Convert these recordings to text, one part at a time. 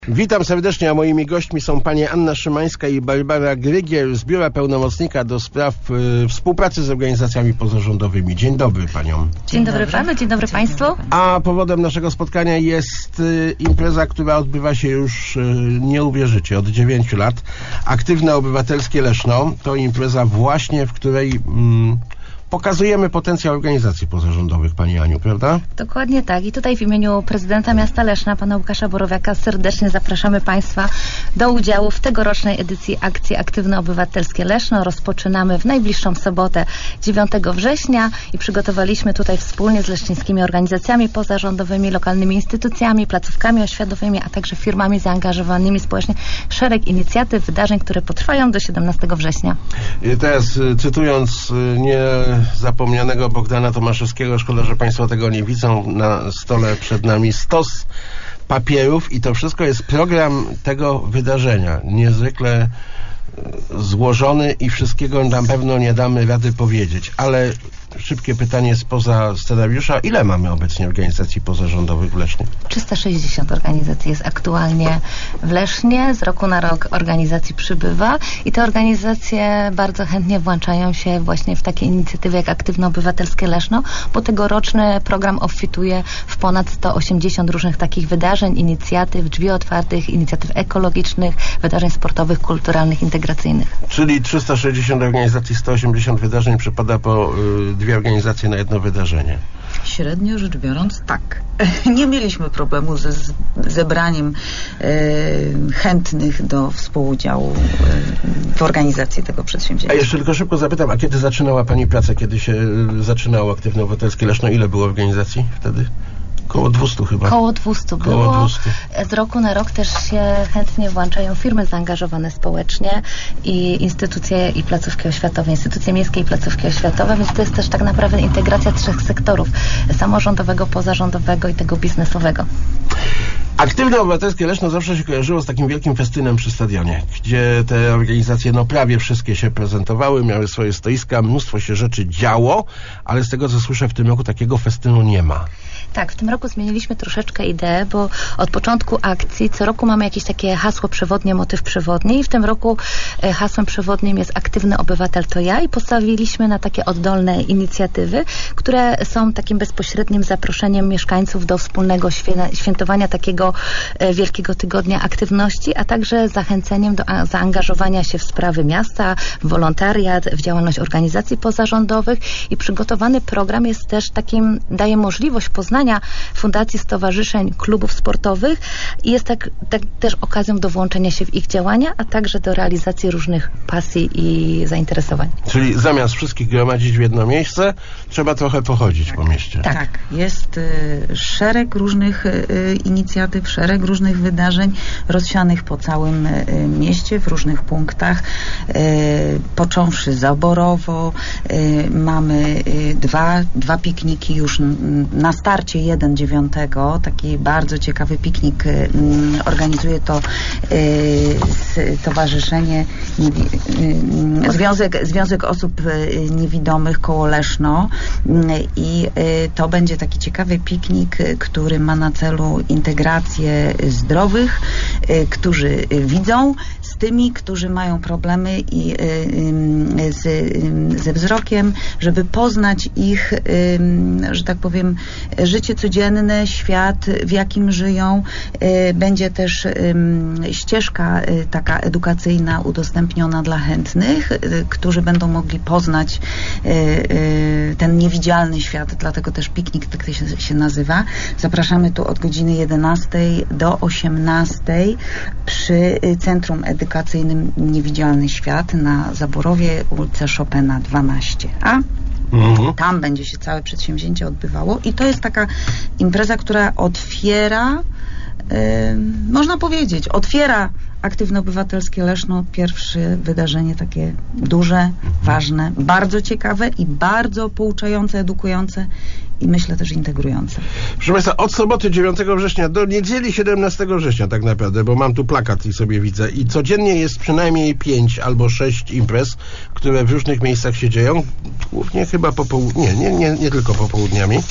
Witam serdecznie, a moimi gośćmi są panie Anna Szymańska i Barbara Grygiel z Biura Pełnomocnika do spraw współpracy z organizacjami pozarządowymi. Dzień dobry paniom. Dzień dobry panu, dzień dobry państwu. A powodem naszego spotkania jest impreza, która odbywa się już, nie uwierzycie, od 9 lat. Aktywne Obywatelskie Leszno to impreza właśnie, w której pokazujemy potencjał organizacji pozarządowych, pani Aniu, prawda? Dokładnie tak. I tutaj w imieniu prezydenta miasta Leszna, pana Łukasza Borowiaka, serdecznie zapraszamy państwa do udziału w tegorocznej edycji akcji Aktywne Obywatelskie Leszno. Rozpoczynamy w najbliższą sobotę, 9 września i przygotowaliśmy tutaj wspólnie z leszczyńskimi organizacjami pozarządowymi, lokalnymi instytucjami, placówkami oświatowymi, a także firmami zaangażowanymi społecznie szereg inicjatyw, wydarzeń, które potrwają do 17 września. I teraz cytując zapomnianego Bogdana Tomaszewskiego, szkoda, że państwo tego nie widzą, na stole przed nami stos papierów i to wszystko jest program tego wydarzenia. Niezwykle złożony i wszystkiego na pewno nie damy rady powiedzieć, ale szybkie pytanie spoza scenariusza. Ile mamy obecnie organizacji pozarządowych w Lesznie? 360 organizacji jest aktualnie w Lesznie. Z roku na rok organizacji przybywa i te organizacje bardzo chętnie włączają się właśnie w takie inicjatywy jak Aktywne Obywatelskie Leszno, bo tegoroczny program obfituje w ponad 180 różnych takich wydarzeń, inicjatyw, drzwi otwartych, inicjatyw ekologicznych, wydarzeń sportowych, kulturalnych, integracyjnych. Czyli 360 organizacji, 180 wydarzeń przypada po dwie organizacje na jedno wydarzenie. Średnio rzecz biorąc, tak. Nie mieliśmy problemu ze zebraniem chętnych do współudziału w organizacji tego przedsięwzięcia. A jeszcze tylko szybko zapytam, a kiedy zaczynała pani pracę? Kiedy się zaczynało Aktywne Obywatelskie Leszno? Ile było organizacji wtedy? Koło 200 chyba. Koło 200 było. Koło 200. Z roku na rok też się chętnie włączają firmy zaangażowane społecznie i instytucje i placówki oświatowe, instytucje miejskie i placówki oświatowe, więc to jest też tak naprawdę integracja trzech sektorów: samorządowego, pozarządowego i tego biznesowego. Aktywne Obywatelskie Leszno zawsze się kojarzyło z takim wielkim festynem przy stadionie, gdzie te organizacje, prawie wszystkie się prezentowały, miały swoje stoiska, mnóstwo się rzeczy działo, ale z tego co słyszę, w tym roku takiego festynu nie ma. Tak, w tym roku zmieniliśmy troszeczkę ideę, bo od początku akcji co roku mamy jakieś takie hasło przewodnie, motyw przewodni i w tym roku hasłem przewodnim jest Aktywny Obywatel to ja i postawiliśmy na takie oddolne inicjatywy, które są takim bezpośrednim zaproszeniem mieszkańców do wspólnego świętowania takiego wielkiego tygodnia aktywności, a także zachęceniem do zaangażowania się w sprawy miasta, w wolontariat, w działalność organizacji pozarządowych i przygotowany program jest też takim, daje możliwość poznania fundacji, stowarzyszeń, klubów sportowych i jest tak też okazją do włączenia się w ich działania, a także do realizacji różnych pasji i zainteresowań. Czyli zamiast wszystkich gromadzić w jedno miejsce, trzeba trochę pochodzić po mieście. Tak. Jest szereg różnych inicjatyw, szereg różnych wydarzeń rozsianych po całym mieście, w różnych punktach. Począwszy zaborowo, mamy dwa pikniki już na starcie, jeden 9, taki bardzo ciekawy piknik organizuje to Stowarzyszenie Związek Osób Niewidomych koło Leszno i to będzie taki ciekawy piknik, który ma na celu integrację zdrowych, którzy widzą, z tymi, którzy mają problemy ze wzrokiem, żeby poznać ich, że tak powiem, życie codzienne, świat, w jakim żyją. Będzie też ścieżka taka edukacyjna udostępniona dla chętnych, którzy będą mogli poznać ten niewidzialny świat, dlatego też piknik tak się nazywa. Zapraszamy tu od godziny 11 do 18 przy Centrum Edukacyjnym Niewidzialny Świat na Zaborowie, ulica Chopina 12a. Tam będzie się całe przedsięwzięcie odbywało i to jest taka impreza, która otwiera, można powiedzieć, otwiera Aktywne Obywatelskie Leszno, pierwsze wydarzenie takie duże, ważne, bardzo ciekawe i bardzo pouczające, edukujące i myślę też integrujące. Proszę Państwa, od soboty 9 września do niedzieli 17 września tak naprawdę, bo mam tu plakat i sobie widzę i codziennie jest przynajmniej 5 albo 6 imprez, które w różnych miejscach się dzieją, głównie chyba nie tylko popołudniami.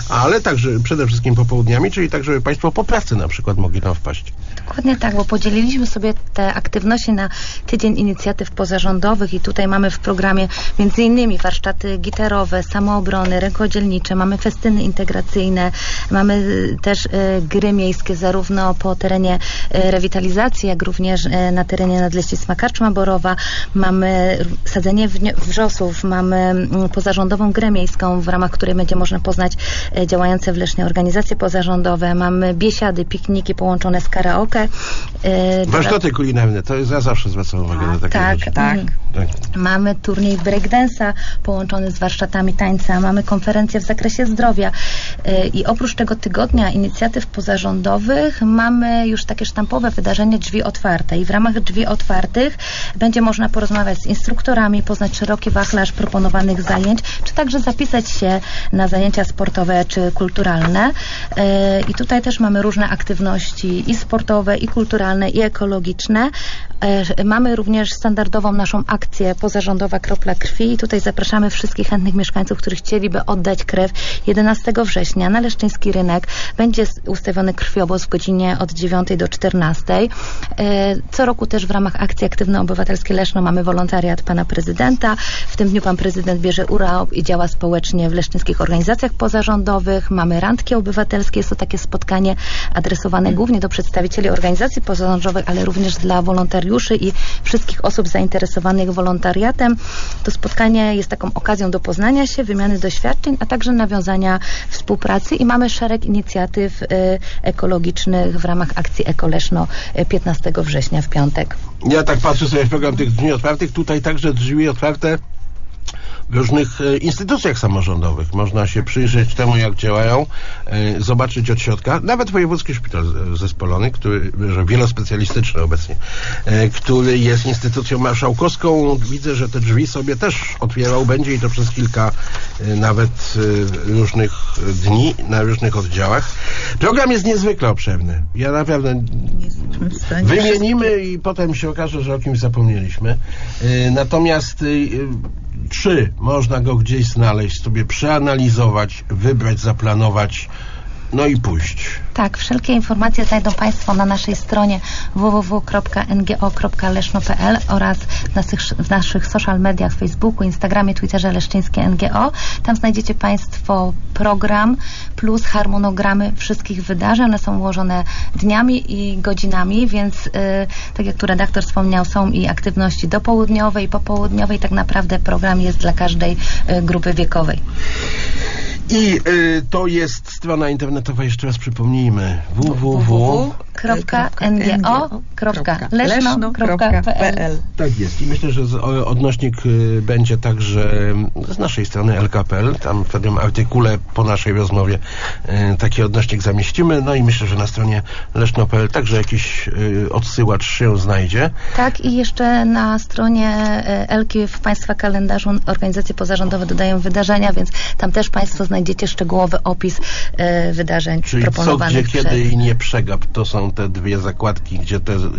ale także przede wszystkim popołudniami, czyli tak, żeby Państwo po pracy na przykład mogli tam wpaść. Dokładnie tak, bo podzieliliśmy sobie te aktywności na tydzień inicjatyw pozarządowych i tutaj mamy w programie m.in. warsztaty gitarowe, samoobrony, rękodzielnicze, mamy festyny integracyjne, mamy też gry miejskie zarówno po terenie rewitalizacji, jak również na terenie Nadleśnictwa Karczma Borowa, mamy sadzenie wrzosów, mamy pozarządową grę miejską, w ramach której będzie można poznać działające w Lesznie organizacje pozarządowe, mamy biesiady, pikniki połączone z karaoke. Warsztaty kulinarne, to jest, ja zawsze zwracam uwagę na takie rzeczy. Tak. Mamy turniej breakdance'a połączony z warsztatami tańca, mamy konferencje w zakresie zdrowia i oprócz tego tygodnia inicjatyw pozarządowych mamy już takie sztampowe wydarzenie Drzwi Otwarte i w ramach Drzwi Otwartych będzie można porozmawiać z instruktorami, poznać szeroki wachlarz proponowanych zajęć, czy także zapisać się na zajęcia sportowe czy kulturalne i tutaj też mamy różne aktywności i sportowe, i kulturalne, i ekologiczne. Mamy również standardową naszą akcję pozarządowa Kropla Krwi i tutaj zapraszamy wszystkich chętnych mieszkańców, którzy chcieliby oddać krew. 11 września na Leszczyński Rynek będzie ustawiony krwiobóz w godzinie od 9 do 14. Co roku też w ramach akcji Aktywne Obywatelskie Leszno mamy wolontariat pana prezydenta. W tym dniu pan prezydent bierze udział i działa społecznie w leszczyńskich organizacjach pozarządowych. Mamy randki obywatelskie. Jest to takie spotkanie adresowane głównie do przedstawicieli organizacji pozarządowych, ale również dla wolontariuszy i wszystkich osób zainteresowanych wolontariatem. To spotkanie jest taką okazją do poznania się, wymiany doświadczeń, a także nawiązania współpracy i mamy szereg inicjatyw ekologicznych w ramach akcji Eko Leszno 15 września w piątek. Ja tak patrzę sobie w program tych drzwi otwartych, tutaj także drzwi otwarte w różnych instytucjach samorządowych. Można się przyjrzeć temu, jak działają, zobaczyć od środka. Nawet Wojewódzki Szpital Zespolony, który wielospecjalistyczny obecnie, który jest instytucją marszałkowską. Widzę, że te drzwi sobie też otwierał będzie i to przez kilka nawet różnych dni na różnych oddziałach. Program jest niezwykle obszerny. Ja naprawdę wymienimy i potem się okaże, że o kimś zapomnieliśmy. Natomiast czy można go gdzieś znaleźć, sobie przeanalizować, wybrać, zaplanować, no i pójść? Tak, wszelkie informacje znajdą Państwo na naszej stronie www.ngo.leszno.pl oraz w naszych social mediach, Facebooku, Instagramie, Twitterze Leszczyńskie NGO. Tam znajdziecie Państwo program plus harmonogramy wszystkich wydarzeń. One są ułożone dniami i godzinami, więc tak jak tu redaktor wspomniał, są i aktywności dopołudniowe i popołudniowe i tak naprawdę program jest dla każdej grupy wiekowej. I to jest strona internetowa, jeszcze raz przypomnijmy, www.ngo.leszno.pl. Tak jest. I myślę, że odnośnik będzie także z naszej strony LKPL. Tam w pewnym artykule po naszej rozmowie taki odnośnik zamieścimy. No i myślę, że na stronie leszno.pl także jakiś odsyłacz się znajdzie. Tak, i jeszcze na stronie Elki w Państwa kalendarzu organizacje pozarządowe dodają wydarzenia, więc tam też Państwo znajdziecie szczegółowy opis wydarzeń proponowanych. Czyli co, gdzie, kiedy i nie przegap. To są te dwie zakładki, gdzie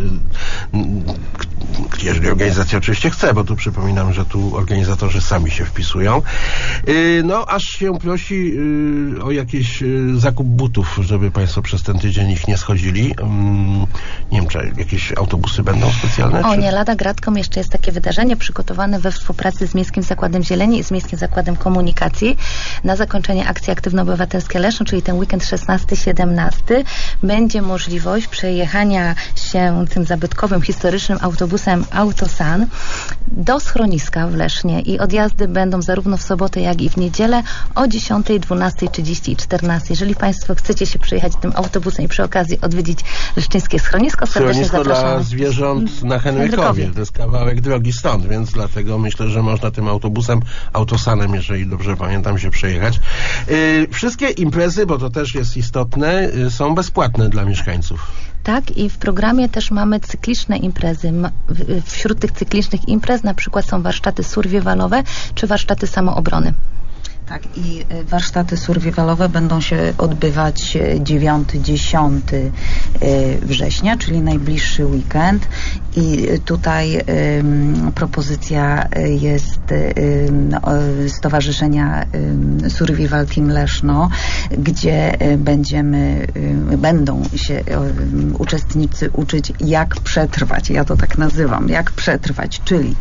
jeżeli organizacja oczywiście chce, bo tu przypominam, że tu organizatorzy sami się wpisują. No, aż się prosi o jakiś zakup butów, żeby Państwo przez ten tydzień ich nie schodzili. Nie wiem, czy jakieś autobusy będą specjalne? O nie, lada gratką jeszcze jest takie wydarzenie przygotowane we współpracy z Miejskim Zakładem Zieleni i z Miejskim Zakładem Komunikacji. Na zakończenie akcji Aktywno-Obywatelskie Leszno, czyli ten weekend 16-17, będzie możliwość przejechania się tym zabytkowym, historycznym autobusem Autosan do schroniska w Lesznie i odjazdy będą zarówno w sobotę, jak i w niedzielę o 10, 12:30 i 14. Jeżeli Państwo chcecie się przejechać tym autobusem i przy okazji odwiedzić leszczyńskie schronisko, serdecznie zapraszamy. Dla zwierząt na Henrykowie. To jest kawałek drogi stąd, więc dlatego myślę, że można tym autobusem, Autosanem, jeżeli dobrze pamiętam, się przejechać. Wszystkie imprezy, bo to też jest istotne, są bezpłatne dla mieszkańców. Tak, i w programie też mamy cykliczne imprezy. Wśród tych cyklicznych imprez na przykład są warsztaty survivalowe czy warsztaty samoobrony. Tak, i warsztaty survivalowe będą się odbywać 9-10 września, czyli najbliższy weekend. I tutaj propozycja jest Stowarzyszenia Survival Team Leszno, gdzie będą się uczestnicy uczyć, jak przetrwać. Ja to tak nazywam, jak przetrwać, czyli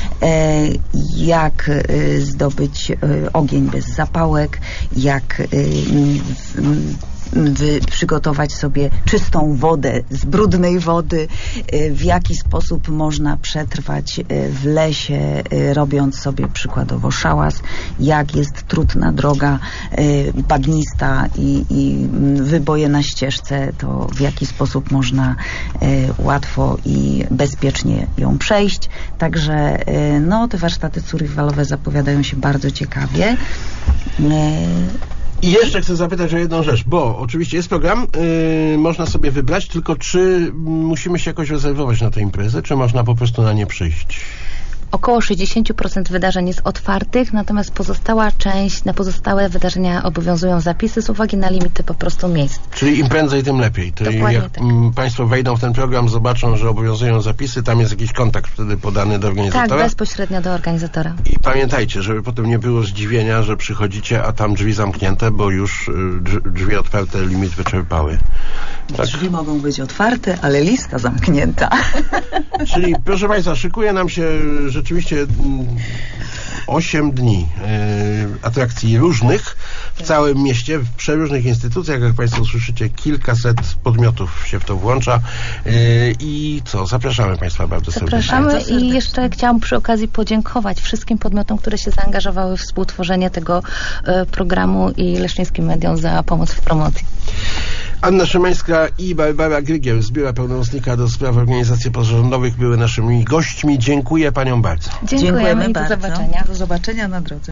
jak zdobyć ogień bez zapałek, jak przygotować sobie czystą wodę z brudnej wody, w jaki sposób można przetrwać w lesie, robiąc sobie przykładowo szałas, jak jest trudna droga bagnista i wyboje na ścieżce, to w jaki sposób można łatwo i bezpiecznie ją przejść. Także te warsztaty survivalowe zapowiadają się bardzo ciekawie. I jeszcze chcę zapytać o jedną rzecz, bo oczywiście jest program, można sobie wybrać, tylko czy musimy się jakoś rezerwować na tę imprezę, czy można po prostu na nie przyjść? Około 60% wydarzeń jest otwartych, natomiast na pozostałe wydarzenia obowiązują zapisy z uwagi na limity po prostu miejsc. Czyli im prędzej, tym lepiej. To dokładnie jak Państwo wejdą w ten program, zobaczą, że obowiązują zapisy, tam jest jakiś kontakt wtedy podany do organizatora? Tak, bezpośrednio do organizatora. I pamiętajcie, żeby potem nie było zdziwienia, że przychodzicie, a tam drzwi zamknięte, bo już drzwi otwarte, limit wyczerpały. Tak. Drzwi mogą być otwarte, ale lista zamknięta. Czyli, proszę Państwa, szykuje nam się rzeczywiście 8 dni atrakcji różnych w całym mieście, w przeróżnych instytucjach. Jak Państwo usłyszycie, kilkaset podmiotów się w to włącza. I co? Zapraszamy Państwa bardzo serdecznie. Zapraszamy i jeszcze chciałam przy okazji podziękować wszystkim podmiotom, które się zaangażowały w współtworzenie tego programu i leszczyńskim mediom za pomoc w promocji. Anna Szymańska i Barbara Grygiel z Biura Pełnomocnika do Spraw Organizacji Pozarządowych były naszymi gośćmi. Dziękuję Paniom bardzo. Dziękujemy i bardzo. Do zobaczenia. Do zobaczenia na drodze.